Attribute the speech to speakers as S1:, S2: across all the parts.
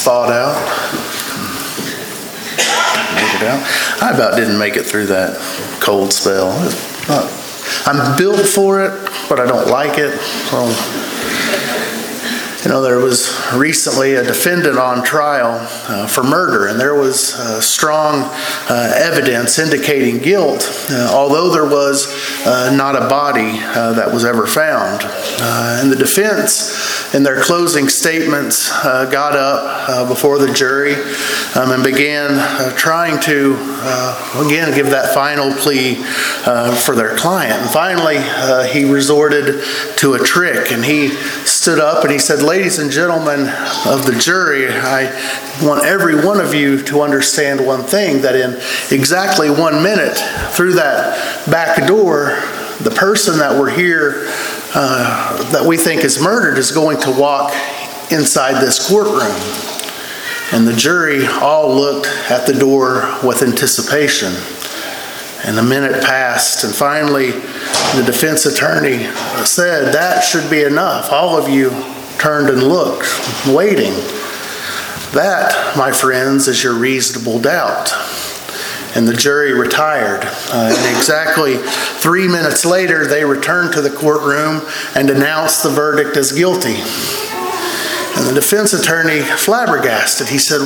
S1: thawed out. Make it out. I about didn't make it through that cold spell. I'm built for it, but I don't like it. There was recently a defendant on trial for murder, and there was strong evidence indicating guilt, although there was not a body that was ever found. And the defense, in their closing statements, got up before the jury and began trying to, again, give that final plea for their client. And finally, he resorted to a trick, and he stood up and he said, "Ladies and gentlemen of the jury, I want every one of you to understand one thing, that in exactly 1 minute through that back door, the person that we're here, that we think is murdered, is going to walk inside this courtroom." And the jury all looked at the door with anticipation. And a minute passed, and finally the defense attorney said, "That should be enough." All of you turned and looked, waiting. That, my friends, is your reasonable doubt. And the jury retired. And exactly 3 minutes later, they returned to the courtroom and announced the verdict as guilty. And the defense attorney, flabbergasted, he said,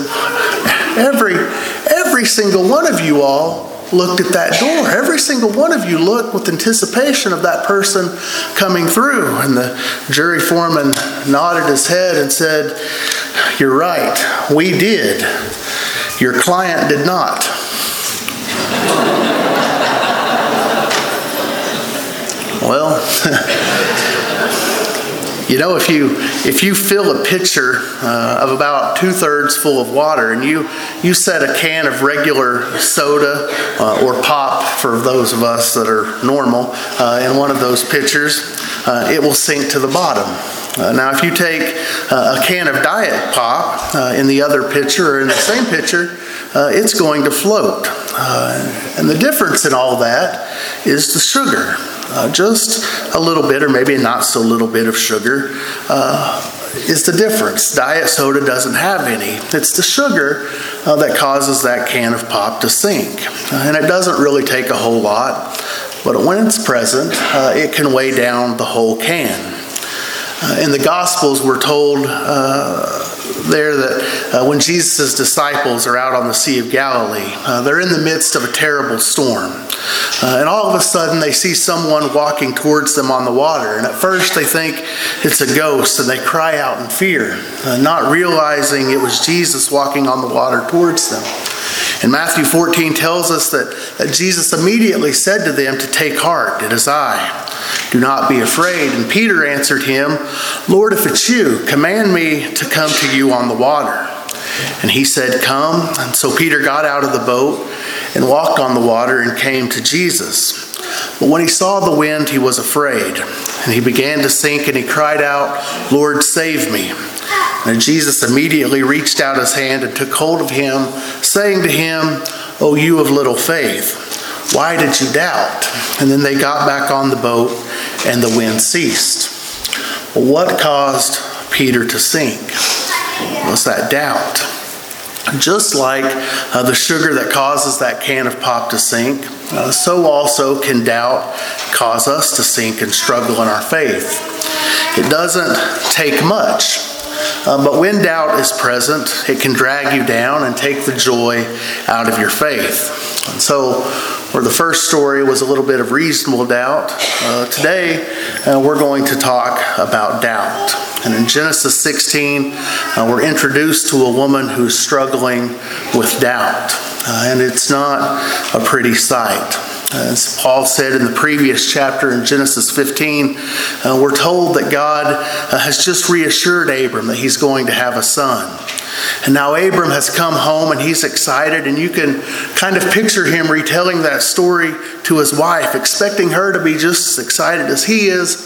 S1: every single one of you all looked at that door. Every single one of you looked with anticipation of that person coming through. And the jury foreman nodded his head and said, "You're right, we did. Your client did not." Well, if you fill a pitcher of about 2/3 full of water, and you set a can of regular soda or pop, for those of us that are normal, in one of those pitchers, it will sink to the bottom. Now, if you take a can of Diet Pop in the other pitcher, or in the same pitcher, it's going to float. And the difference in all that is the sugar. Just a little bit, or maybe not so little bit of sugar, is the difference. Diet soda doesn't have any. It's the sugar that causes that can of pop to sink. And it doesn't really take a whole lot, but when it's present, it can weigh down the whole can. In the Gospels, we're told there that when Jesus' disciples are out on the Sea of Galilee, they're in the midst of a terrible storm. And all of a sudden, they see someone walking towards them on the water. And at first, they think it's a ghost, and they cry out in fear, not realizing it was Jesus walking on the water towards them. And Matthew 14 tells us that Jesus immediately said to them to take heart, "It is I. Do not be afraid." And Peter answered him, "Lord, if it's you, command me to come to you on the water." And he said, "Come." And so Peter got out of the boat and walked on the water and came to Jesus. But when he saw the wind, he was afraid. And he began to sink, and he cried out, "Lord, save me." And Jesus immediately reached out his hand and took hold of him, saying to him, "O you of little faith, why did you doubt?" And then they got back on the boat, and the wind ceased. Well, what caused Peter to sink? It was that doubt. Just like the sugar that causes that can of pop to sink, so also can doubt cause us to sink and struggle in our faith. It doesn't take much, but when doubt is present, it can drag you down and take the joy out of your faith. And so, where the first story was a little bit of reasonable doubt, today we're going to talk about doubt. And in Genesis 16, we're introduced to a woman who's struggling with doubt. And it's not a pretty sight. As Paul said in the previous chapter in Genesis 15, we're told that God has just reassured Abram that he's going to have a son. And now Abram has come home and he's excited, and you can kind of picture him retelling that story to his wife, expecting her to be just as excited as he is,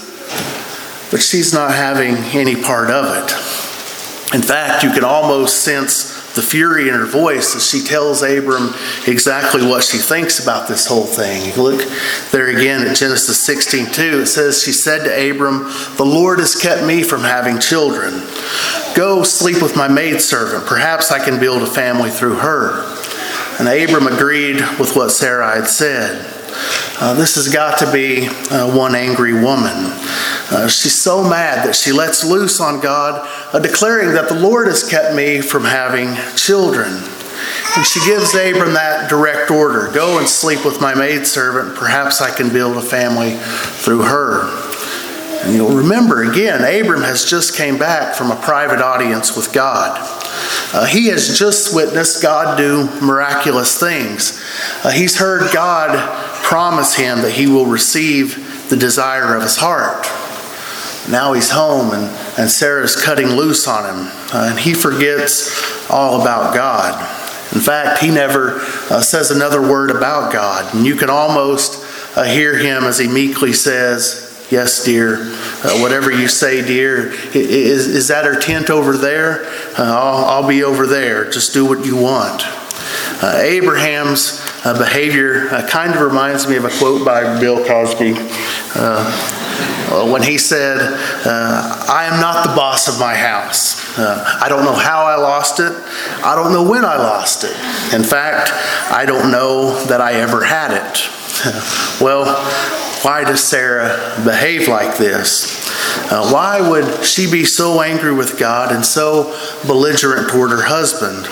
S1: but she's not having any part of it. In fact, you can almost sense the fury in her voice as she tells Abram exactly what she thinks about this whole thing. You look there again at Genesis 16:2. It says, she said to Abram, "The Lord has kept me from having children. Go sleep with my maidservant. Perhaps I can build a family through her." And Abram agreed with what Sarah had said. This has got to be one angry woman. She's so mad that she lets loose on God, declaring that the Lord has kept me from having children. And she gives Abram that direct order: go and sleep with my maidservant. Perhaps I can build a family through her. And you'll remember again, Abram has just came back from a private audience with God. He has just witnessed God do miraculous things. He's heard God promise him that he will receive the desire of his heart. Now he's home and Sarah's cutting loose on him. And he forgets all about God. In fact, he never says another word about God. And you can almost hear him as he meekly says, "Yes, dear. Whatever you say, dear. Is that her tent over there? I'll be over there. Just do what you want." Abraham's behavior kind of reminds me of a quote by Bill Cosby when he said, "I am not the boss of my house. I don't know how I lost it. I don't know when I lost it. In fact, I don't know that I ever had it." Well, why does Sarah behave like this? Why would she be so angry with God and so belligerent toward her husband?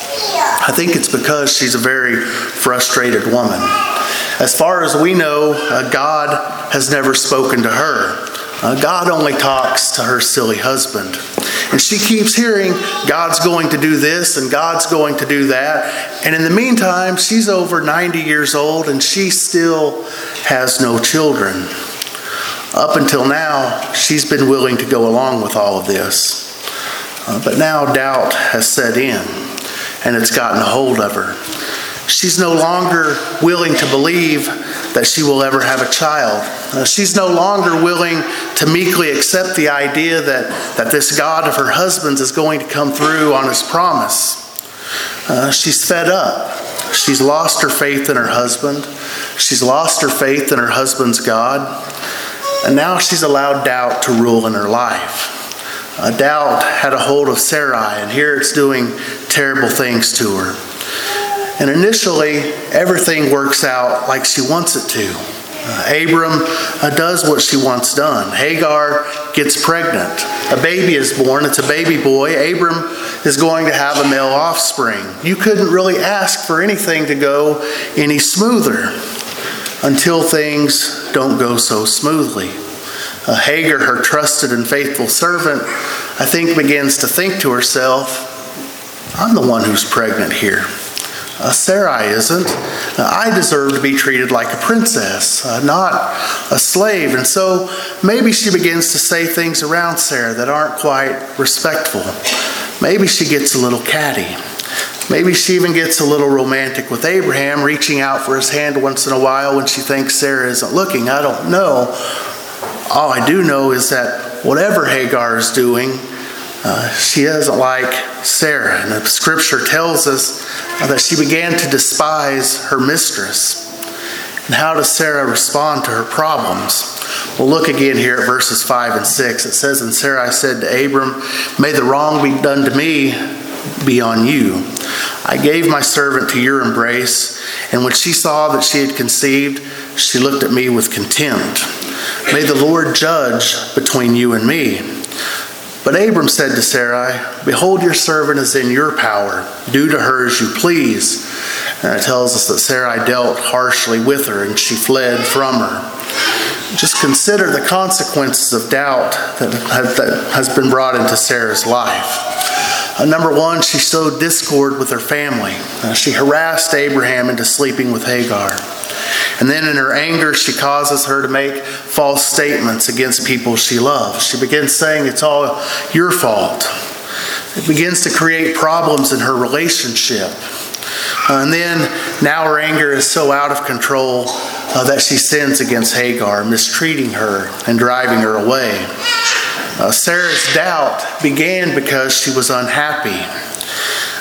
S1: I think it's because she's a very frustrated woman. As far as we know, God has never spoken to her. God only talks to her silly husband. And she keeps hearing God's going to do this and God's going to do that. And in the meantime, she's over 90 years old and she still has no children. Up until now, she's been willing to go along with all of this. But now doubt has set in and it's gotten a hold of her. She's no longer willing to believe that she will ever have a child. She's no longer willing to meekly accept the idea that this God of her husband's is going to come through on his promise. She's fed up. She's lost her faith in her husband. She's lost her faith in her husband's God. And now she's allowed doubt to rule in her life. Doubt had a hold of Sarai, and here it's doing terrible things to her. And initially, everything works out like she wants it to. Abram does what she wants done. Hagar gets pregnant. A baby is born. It's a baby boy. Abram is going to have a male offspring. You couldn't really ask for anything to go any smoother until things don't go so smoothly. Hagar, her trusted and faithful servant, I think begins to think to herself, "I'm the one who's pregnant here. Sarai isn't. I deserve to be treated like a princess, not a slave." And so maybe she begins to say things around Sarah that aren't quite respectful. Maybe she gets a little catty. Maybe she even gets a little romantic with Abraham, reaching out for his hand once in a while when she thinks Sarah isn't looking. I don't know. All I do know is that whatever Hagar is doing, she doesn't like Sarah. And the scripture tells us that she began to despise her mistress. And how does Sarah respond to her problems? Well, look again here at verses 5 and 6. It says, "And Sarai said to Abram, 'May the wrong be done to me be on you. I gave my servant to your embrace, and when she saw that she had conceived, she looked at me with contempt. May the Lord judge between you and me.' But Abram said to Sarai, 'Behold, your servant is in your power. Do to her as you please.' And it tells us that Sarai dealt harshly with her and she fled from her. Just consider the consequences of doubt that has been brought into Sarah's life. Number one, she sowed discord with her family. She harassed Abraham into sleeping with Hagar. And then in her anger, she causes her to make false statements against people she loves. She begins saying, "It's all your fault." It begins to create problems in her relationship. And then now her anger is so out of control that she sins against Hagar, mistreating her and driving her away. Sarah's doubt began because she was unhappy.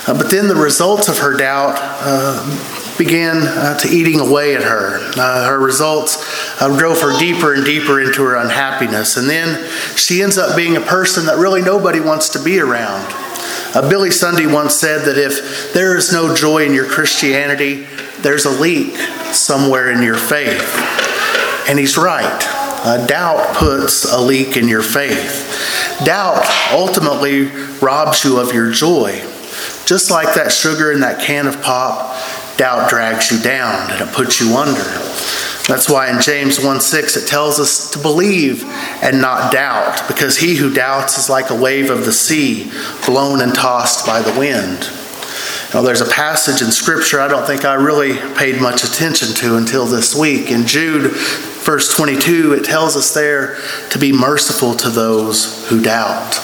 S1: But then the results of her doubt began to eating away at her. Her results drove her deeper and deeper into her unhappiness. And then she ends up being a person that really nobody wants to be around. Billy Sunday once said that if there is no joy in your Christianity, there's a leak somewhere in your faith. And he's right. Doubt puts a leak in your faith. Doubt ultimately robs you of your joy. Just like that sugar in that can of pop, doubt drags you down and it puts you under. That's why in James 1:6 it tells us to believe and not doubt, because he who doubts is like a wave of the sea, blown and tossed by the wind. Now, there's a passage in Scripture I don't think I really paid much attention to until this week. In Jude, verse 22, it tells us there to be merciful to those who doubt.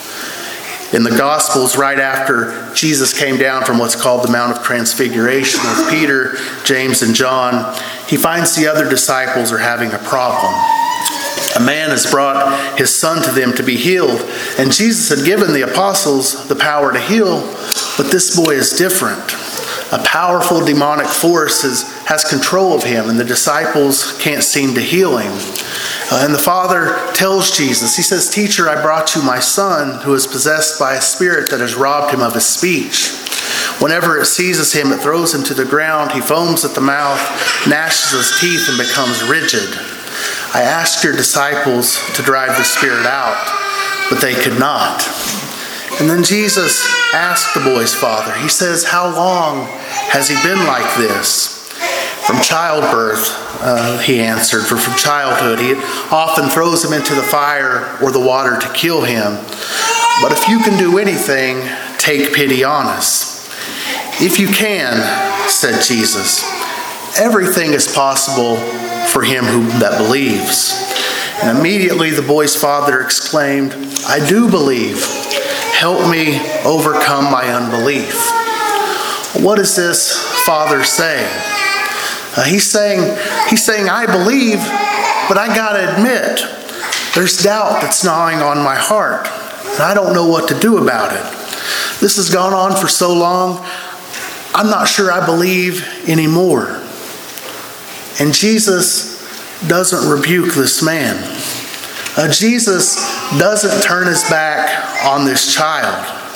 S1: In the Gospels, right after Jesus came down from what's called the Mount of Transfiguration with Peter, James, and John, he finds the other disciples are having a problem. A man has brought his son to them to be healed, and Jesus had given the apostles the power to heal, but this boy is different. A powerful demonic force has control of him, and the disciples can't seem to heal him. And the father tells Jesus, he says, "Teacher, I brought you my son who is possessed by a spirit that has robbed him of his speech. Whenever it seizes him, it throws him to the ground. He foams at the mouth, gnashes his teeth, and becomes rigid. I asked your disciples to drive the spirit out, but they could not." And then Jesus asked the boy's father, he says, "How long has he been like this?" "From childbirth," he answered. From childhood. He often throws him into the fire or the water to kill him. "But if you can do anything, take pity on us." "If you can," said Jesus, "everything is possible for him that believes." And immediately the boy's father exclaimed, "I do believe. Help me overcome my unbelief." What is this father saying? He's saying, I believe, but I gotta admit, there's doubt that's gnawing on my heart, and I don't know what to do about it. This has gone on for so long, I'm not sure I believe anymore. And Jesus doesn't rebuke this man. Jesus doesn't turn his back on this child.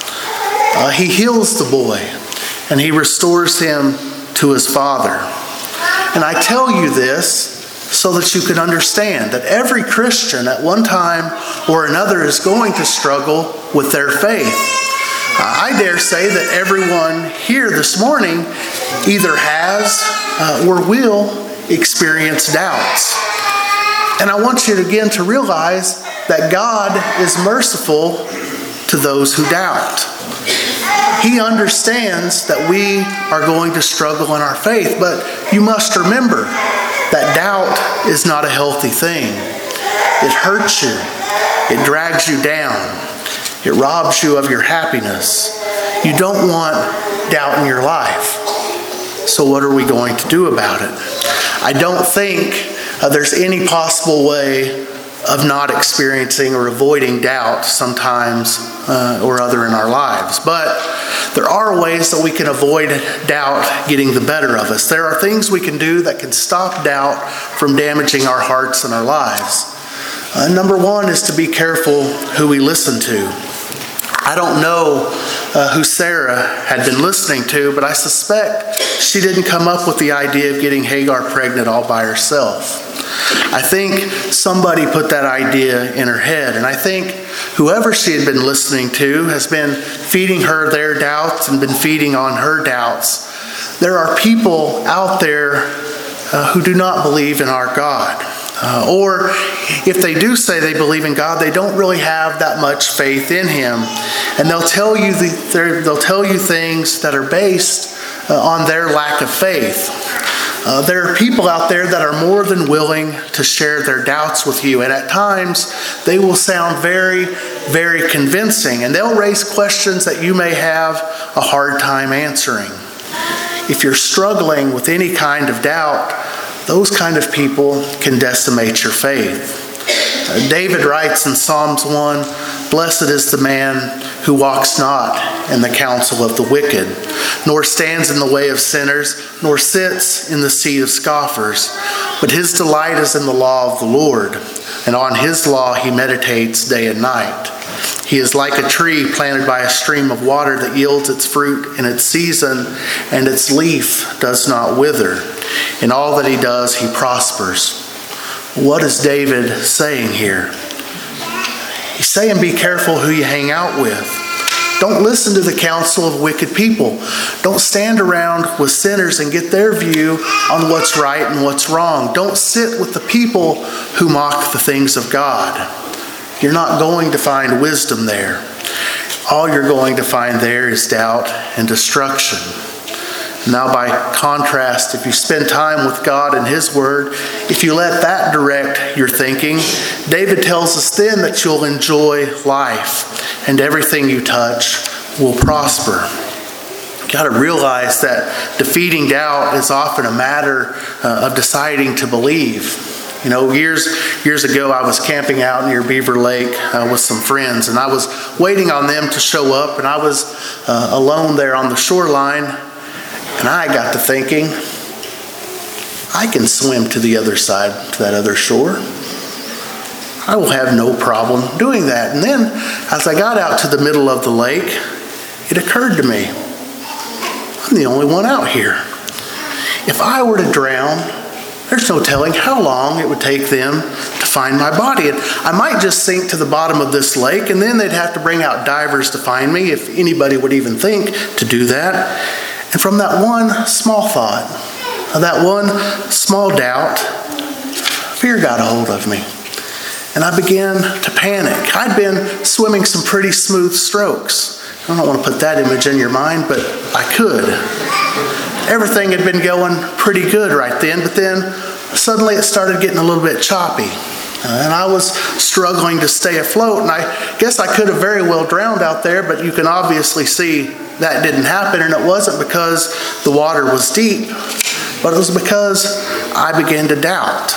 S1: He heals the boy, and he restores him to his father. And I tell you this so that you can understand that every Christian at one time or another is going to struggle with their faith. I dare say that everyone here this morning either has or will experience doubts. And I want you again to realize that God is merciful to those who doubt. He understands that we are going to struggle in our faith, but you must remember that doubt is not a healthy thing. It hurts you. It drags you down. It robs you of your happiness. You don't want doubt in your life. So what are we going to do about it? I don't think there's any possible way of not experiencing or avoiding doubt sometimes or other in our lives. But there are ways that we can avoid doubt getting the better of us. There are things we can do that can stop doubt from damaging our hearts and our lives. Number one is to be careful who we listen to. I don't know who Sarah had been listening to, but I suspect she didn't come up with the idea of getting Hagar pregnant all by herself. I think somebody put that idea in her head, and I think whoever she had been listening to has been feeding her their doubts and been feeding on her doubts. There are people out there who do not believe in our God. Or if they do say they believe in God, they don't really have that much faith in Him. And they'll tell you things that are based on their lack of faith. There are people out there that are more than willing to share their doubts with you. And at times, they will sound very, very convincing. And they'll raise questions that you may have a hard time answering. If you're struggling with any kind of doubt, those kind of people can decimate your faith. David writes in Psalms 1, "Blessed is the man who walks not in the counsel of the wicked, nor stands in the way of sinners, nor sits in the seat of scoffers. But his delight is in the law of the Lord, and on his law he meditates day and night. He is like a tree planted by a stream of water that yields its fruit in its season, and its leaf does not wither. In all that he does, he prospers. What is David saying here? He's saying be careful who you hang out with. Don't listen to the counsel of wicked people. Don't stand around with sinners and get their view on what's right and what's wrong. Don't sit with the people who mock the things of God. You're not going to find wisdom there. All you're going to find there is doubt and destruction. Now, by contrast, if you spend time with God and his word, if you let that direct your thinking, David tells us then that you'll enjoy life and everything you touch will prosper. You've got to realize that defeating doubt is often a matter of deciding to believe. You know, years ago, I was camping out near Beaver Lake with some friends, and I was waiting on them to show up, and I was alone there on the shoreline, and I got to thinking, I can swim to the other side, to that other shore. I will have no problem doing that. And then, as I got out to the middle of the lake, it occurred to me, I'm the only one out here. If I were to drown, there's no telling how long it would take them to find my body. And I might just sink to the bottom of this lake, and then they'd have to bring out divers to find me, if anybody would even think to do that. And from that one small thought, that one small doubt, fear got a hold of me. And I began to panic. I'd been swimming some pretty smooth strokes. I don't want to put that image in your mind, but I could. Everything had been going pretty good right then, but then suddenly it started getting a little bit choppy. And I was struggling to stay afloat, and I guess I could have very well drowned out there, but you can obviously see that didn't happen, and it wasn't because the water was deep, but it was because I began to doubt.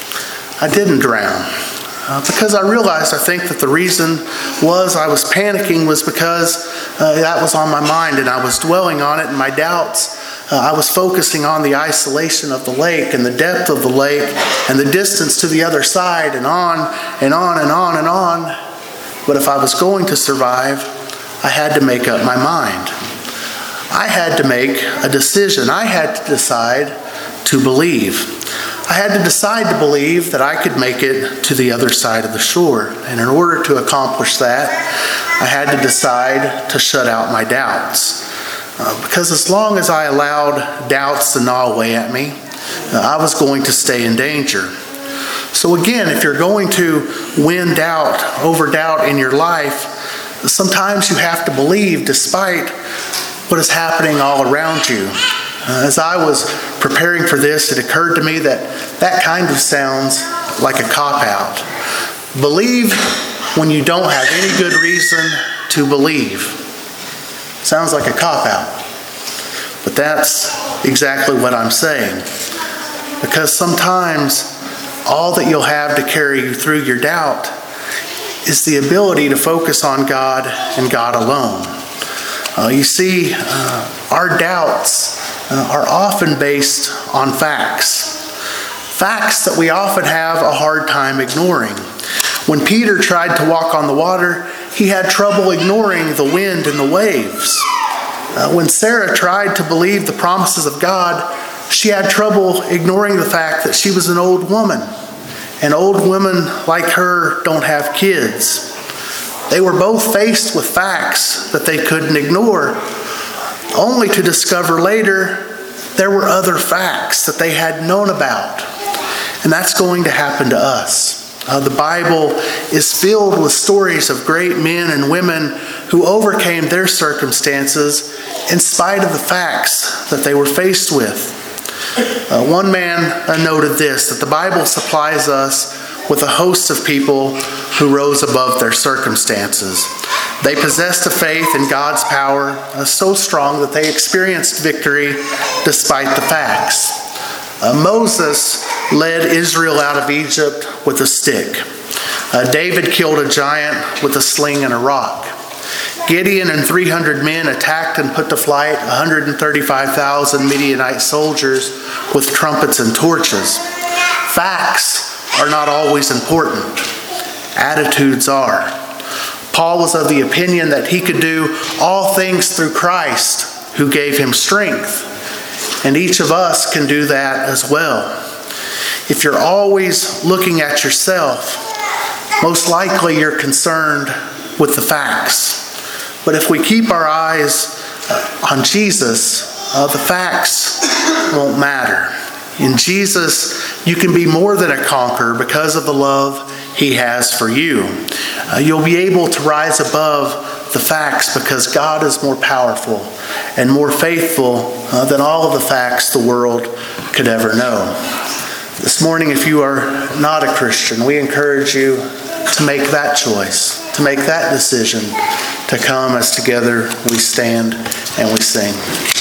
S1: I didn't drown. Because I realized, I think, that the reason I was panicking was because that was on my mind, and I was dwelling on it, and my doubts, I was focusing on the isolation of the lake and the depth of the lake and the distance to the other side, and on and on and on and on. But if I was going to survive, I had to make up my mind. I had to make a decision. I had to decide to believe. I had to decide to believe that I could make it to the other side of the shore. And in order to accomplish that, I had to decide to shut out my doubts. Because as long as I allowed doubts to gnaw away at me, I was going to stay in danger. So again, if you're going to win doubt over doubt in your life, sometimes you have to believe despite what is happening all around you. As I was preparing for this, it occurred to me that kind of sounds like a cop-out. Believe when you don't have any good reason to believe. Sounds like a cop-out. But that's exactly what I'm saying. Because sometimes all that you'll have to carry you through your doubt is the ability to focus on God and God alone. You see, our doubts are often based on facts. Facts that we often have a hard time ignoring. When Peter tried to walk on the water, he had trouble ignoring the wind and the waves. When Sarah tried to believe the promises of God, she had trouble ignoring the fact that she was an old woman. And old women like her don't have kids. They were both faced with facts that they couldn't ignore, only to discover later there were other facts that they had known about. And that's going to happen to us. The Bible is filled with stories of great men and women who overcame their circumstances in spite of the facts that they were faced with. One man noted this, that the Bible supplies us with a host of people who rose above their circumstances. They possessed a faith in God's power so strong that they experienced victory despite the facts. Moses led Israel out of Egypt with a stick. David killed a giant with a sling and a rock. Gideon and 300 men attacked and put to flight 135,000 Midianite soldiers with trumpets and torches. Facts are not always important. Attitudes are. Paul was of the opinion that he could do all things through Christ who gave him strength. And each of us can do that as well. If you're always looking at yourself, most likely you're concerned with the facts. But if we keep our eyes on Jesus, the facts won't matter. In Jesus, you can be more than a conqueror because of the love he has for you. You'll be able to rise above the facts because God is more powerful and more faithful than all of the facts the world could ever know. This morning, if you are not a Christian, we encourage you to make that choice, to make that decision, to come as together we stand and we sing.